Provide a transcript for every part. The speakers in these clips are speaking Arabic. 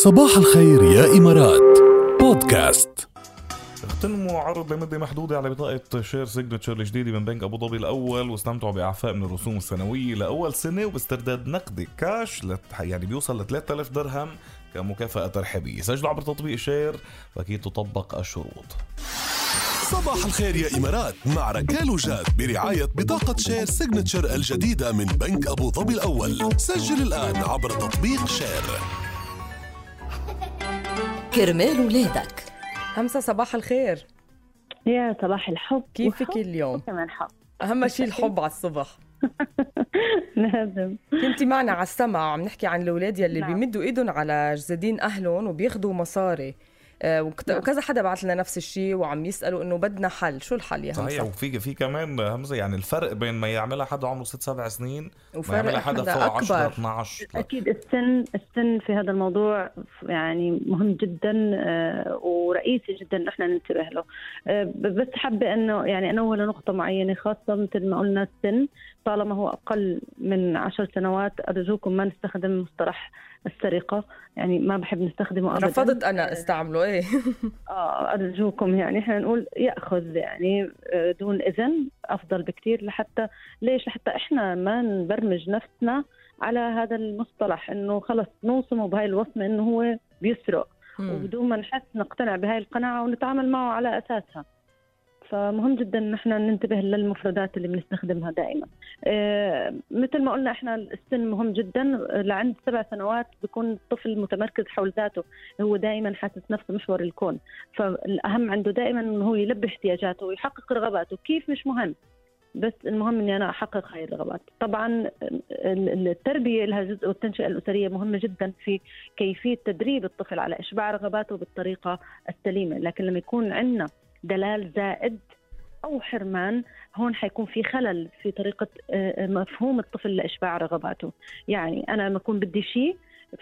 صباح الخير يا إمارات بودكاست. اغتنموا عرض لمدة محدودة على بطاقة شير سيجنتشر الجديدة من بنك أبو ظبي الأول واستمتعوا بإعفاء من الرسوم السنوية لأول سنة وباسترداد نقدي كاش يعني بيوصل ل 3000 درهم كمكافأة ترحيبية. سجلوا عبر تطبيق شير وأكيد تطبق الشروط. صباح الخير يا إمارات مع ركال وجاد برعاية بطاقة شير سيجنتشر الجديدة من بنك أبو ظبي الأول. سجل الآن عبر تطبيق شير. كرمال ولادك. همسة صباح الخير. يا صباح الحب. كيفك اليوم؟ كمان حب. أهم شيء الحب على الصبح. لازم. كنتي معنا على السمع عم نحكي عن الأولاد يلي نعم. بيمدوا إيدهم على جزدين أهلهم وبياخدوا مصاري. وكذا حدا بعت لنا نفس الشيء وعم يسألوا إنه بدنا حل. شو الحل يا همسة؟ صحيح. وفي كمان همزة يعني الفرق بين ما يعملها حدا عمره 6-7 سنين وما يعملها حدا فوق 10-12. أكيد السن في هذا الموضوع يعني مهم جدا ورئيسي جدا احنا ننتبه له. بس حابة انه يعني انوه لنقطة معينة خاصة مثل ما قلنا السن طالما هو اقل من 10 سنوات ارجوكم ما نستخدم مصطلح السرقة، يعني ما بحب نستخدمه ابدا. رفضت انا استعمله. ايه ارجوكم يعني احنا نقول ياخذ يعني دون اذن افضل بكتير. لحتى احنا ما نبرمج نفسنا على هذا المصطلح انه خلص نوصمه بهاي الوصمة انه هو بيسرق وبدون ما نحس نقتنع بهاي القناعة ونتعامل معه على اساسها. فمهم جدا ان احنا ننتبه للمفردات اللي بنستخدمها دائما. مثل ما قلنا احنا السن مهم جدا. لعند 7 سنوات بيكون الطفل متمركز حول ذاته، هو دائما حاسس نفسه محور الكون، فالاهم عنده دائما انه هو يلبي احتياجاته ويحقق رغباته. كيف مش مهم، بس المهم اني انا احقق هاي الرغبات. طبعا التربيه لها جزء والتنشئه الاسريه مهمه جدا في كيفيه تدريب الطفل على اشباع رغباته بالطريقه السليمه، لكن لما يكون عندنا دلال زائد أو حرمان هون حيكون في خلل في طريقة مفهوم الطفل لإشباع رغباته. يعني أنا لما أكون بدي شيء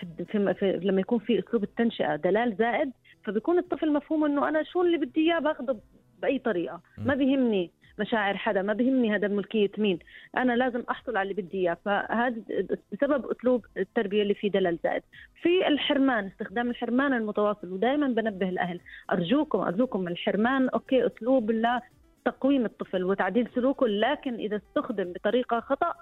لما يكون في أسلوب التنشئة دلال زائد فبيكون الطفل مفهوم أنه أنا شو اللي بدي إياه باخده بأي طريقة، ما بيهمني مشاعر حدا، ما بيهمني هذا ملكية مين، أنا لازم أحصل على اللي بدي إياه. فهذا بسبب أسلوب التربية اللي فيه دلال زائد. في الحرمان، استخدام الحرمان المتواصل، ودائما بنبه الأهل أرجوكم الحرمان أوكي أسلوب لتقويم الطفل وتعديل سلوكه، لكن إذا استخدم بطريقة خطأ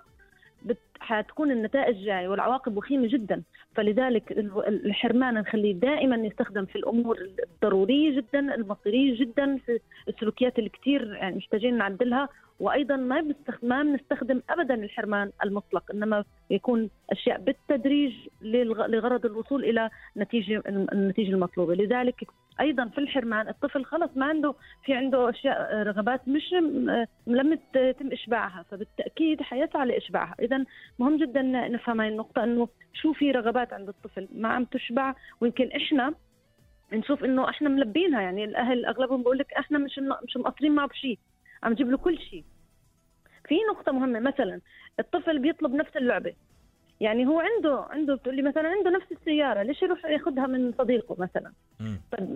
حتكون النتائج جاية والعواقب وخيمة جدا. فلذلك الحرمان نخليه دائما يستخدم في الأمور الضرورية جدا المصيرية جدا، في السلوكيات اللي كتير يعني محتاجين نعدلها. وأيضا ما بنستخدم أبدا الحرمان المطلق، إنما يكون أشياء بالتدريج لغرض الوصول إلى النتيجة المطلوبة. لذلك أيضا في الحرمان الطفل خلص ما عنده أشياء رغبات مش لم يتم إشباعها، فبالتأكيد حيسعى لإشباعها. إذن مهم جدا نفهم هاي النقطة، إنه شو في رغبات عند الطفل ما عم تشبع، ويمكن إحنا نشوف إنه إحنا ملبينها. يعني الأهل أغلبهم بقولك إحنا مش مقصرين معه بشيء، عم جيب له كل شيء. في نقطة مهمة، مثلا الطفل بيطلب نفس اللعبة، يعني هو عنده بتقول لي مثلا عنده نفس السيارة، ليش يروح ياخدها من صديقه مثلا؟ طيب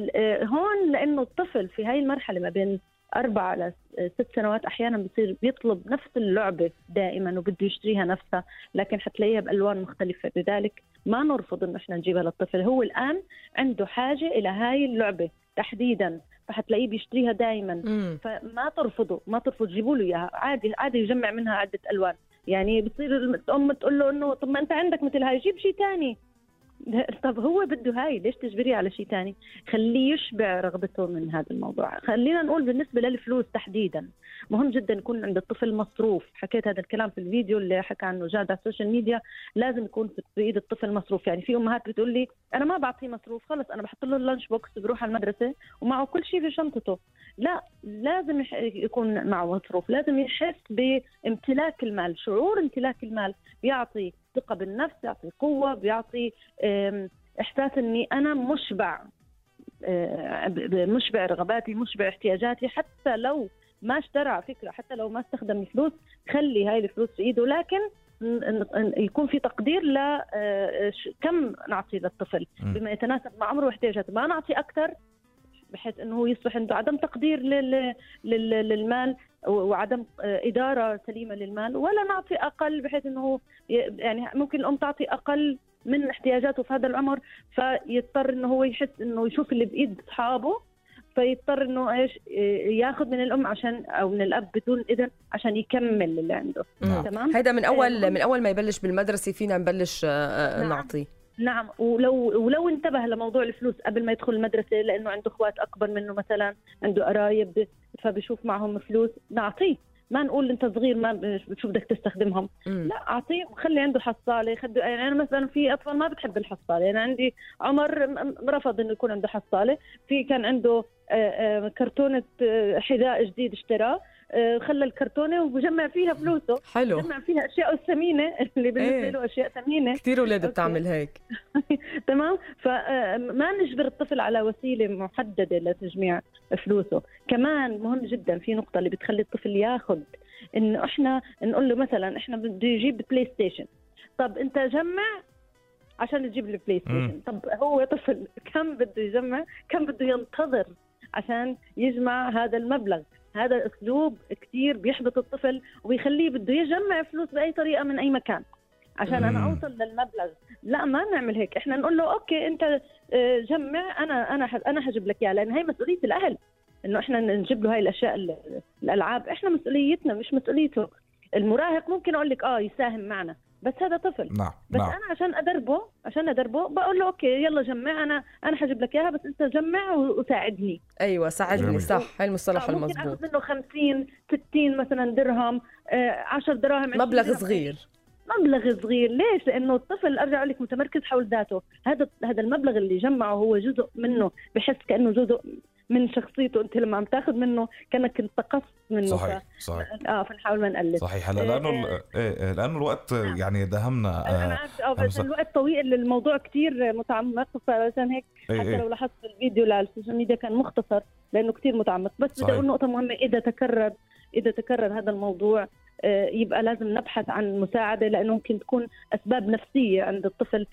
هون لأنه الطفل في هاي المرحلة ما بين 4 ل 6 سنوات أحيانا بيصير بيطلب نفس اللعبة دائما وبده يشتريها نفسها، لكن حتلاقيها بألوان مختلفة. لذلك ما نرفض إنه إحنا نجيبها للطفل، هو الآن عنده حاجة إلى هاي اللعبة تحديدا فحتلاقيه بيشتريها دائما. فما ترفض جيبوا له إياها، عادي يجمع منها عدة ألوان. يعني بتصير الأم تقول له إنه طب ما أنت عندك مثل هاي جيب شيء تاني. طب هو بده هاي، ليش تجبريه على شيء تاني؟ خليه يشبع رغبته من هذا الموضوع. خلينا نقول بالنسبة للفلوس تحديدا مهم جدا يكون عند الطفل مصروف. حكيت هذا الكلام في الفيديو اللي حكى عنه جاد على السوشيال ميديا. لازم يكون في ايد الطفل مصروف. يعني في امهات بتقول لي انا ما بعطيه مصروف، خلص انا بحط له اللانش بوكس بروح على المدرسة ومعه كل شيء في شنطته. لا، لازم يكون معه مصروف، لازم يحس بامتلاك المال. شعور امتلاك المال بيعطي ثقة بالنفس، بيعطي قوة، بيعطي إحساس إني أنا مشبع رغباتي، مشبع احتياجاتي. حتى لو ما اشترى فكرة، حتى لو ما استخدم الفلوس، خلي هاي الفلوس في إيده، لكن يكون في تقدير كم نعطي للطفل بما يتناسب مع عمره واحتياجاته. ما نعطي أكثر بحيث أنه هو يصبح عنده عدم تقدير للمال وعدم إدارة سليمة للمال، ولا نعطي أقل بحيث أنه يعني ممكن الأم تعطي أقل من احتياجاته في هذا العمر، فيضطر انه هو يحس انه يشوف اللي بايد اصحابه، فيضطر انه ايش ياخذ من الام عشان او من الاب بدون اذن عشان يكمل اللي عنده. تمام. هذا من اول ما يبلش بالمدرسه فينا نبلش نعطيه. نعم. ولو انتبه لموضوع الفلوس قبل ما يدخل المدرسه، لانه عنده اخوات اكبر منه مثلا، عنده قرايب، فبيشوف معهم فلوس، نعطيه. ما نقول انت صغير ما بتشوف بدك تستخدمهم، لا اعطيه وخلي عنده حصاله. يعني انا مثلا في اطفال ما بتحب الحصاله، يعني عندي عمر رفض انه يكون عنده حصاله. كان عنده كرتونه حذاء جديد اشتراه، خلى الكرتونه وجمع فيها فلوسه. حلو. جمع فيها اشياء الثمينه اللي بالنسبه له اشياء ثمينه. كثير اولاد بتعمل هيك. تمام. فما نجبر الطفل على وسيله محدده لتجميع فلوسه. كمان مهم جدا في نقطه اللي بتخلي الطفل ياخذ، انه احنا نقول له مثلا احنا بده يجيب بلاي ستيشن، طب انت جمع عشان تجيب لي بلاي ستيشن. طب هو طفل كم بده يجمع، كم بده ينتظر عشان يجمع هذا المبلغ؟ هذا اسلوب كتير بيحبط الطفل وبيخليه بده يجمع فلوس باي طريقه من اي مكان عشان انا اوصل للمبلغ. لا، ما نعمل هيك. احنا نقول له اوكي انت جمع، انا هجيب لك اياها، لان هي مسؤوليه الاهل انه احنا نجيب له هاي الاشياء الالعاب. احنا مسؤوليتنا مش مسؤوليته. المراهق ممكن اقول لك يساهم معنا، بس هذا طفل. بس انا عشان ادربه بقول له اوكي يلا جمع، انا هجيب لك اياها، بس انت جمع وساعدني. ايوه ساعدني. صح، هاي المصطلح المضبوط. ممكن اخذ منه 50 60 مثلا درهم، 10 دراهم، مبلغ صغير. مبلغ صغير. ليش؟ لانه الطفل ارجع اقول لك متمركز حول ذاته. هذا المبلغ اللي جمعه هو جزء منه، بحس كانه جزء من شخصيته. انت لما عم تاخذ منه كانك انتقصت منه. صحيح. فنحاول ما نقلل. صحيح. هلا لانه الوقت يعني دهمنا. انا عارف الوقت طويل، الموضوع كتير متعمق، فعشان هيك حتى لو لاحظت الفيديو للسوشيال ميديا كان مختصر لانه كتير متعمق. بس بدي اقول نقطه مهمه، اذا تكرر هذا الموضوع يبقى لازم نبحث عن مساعدة، لأنه ممكن تكون أسباب نفسية عند الطفل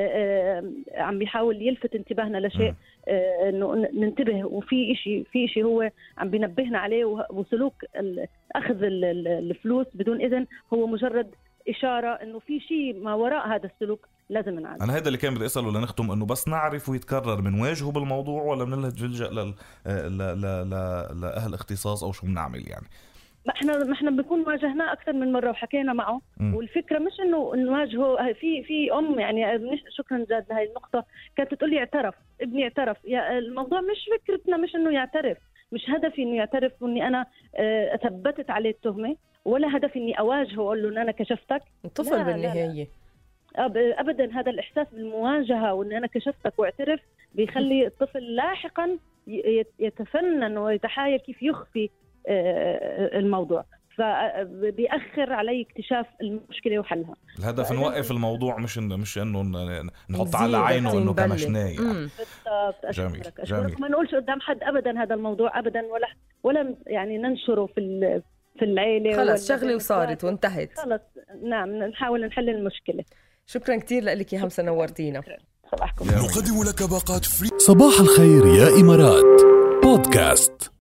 عم بيحاول يلفت انتباهنا لشيء، إنه ننتبه. وفي إشي هو عم بينبهنا عليه، وسلوك أخذ الفلوس بدون إذن هو مجرد إشارة إنه في شيء ما وراء هذا السلوك لازم نعرف. أنا هذا اللي كان بدي أسأله لنختم، إنه بس نعرف ويتكرر من واجهه بالموضوع، ولا بنلجأ لأهل اختصاص أو شو بنعمل يعني؟ ما احنا بنكون واجهناه اكثر من مره وحكينا معه. والفكره مش انه نواجهه. في ام يعني شكرا جاد لهي النقطه، كانت تقول لي اعترف ابني، اعترف. الموضوع مش فكرتنا، مش انه يعترف، مش هدفي انه يعترف واني انا ثبتت عليه التهمه، ولا هدفي اني اواجهه واقول له ان انا كشفتك. الطفل بالنهايه ابدا، هذا الاحساس بالمواجهه وان انا كشفتك واعترف بيخلي الطفل لاحقا يتفنن ويتحايل كيف يخفي الموضوع، فبيأخر علي اكتشاف المشكلة وحلها. الهدف نوقف الموضوع، مش انه نحط على عينه انه كمشناه يعني. جميل. ما نقولش قدام حد ابدا هذا الموضوع ابدا، ولا يعني ننشره في العيلة. خلص شغلة وصارت وانتهت. خلص. نعم، نحاول نحل المشكلة. شكرا كتير لك يا همسة، نورتينا. صباحكم. نقدم لك باقات فري. صباح الخير يا إمارات بودكاست.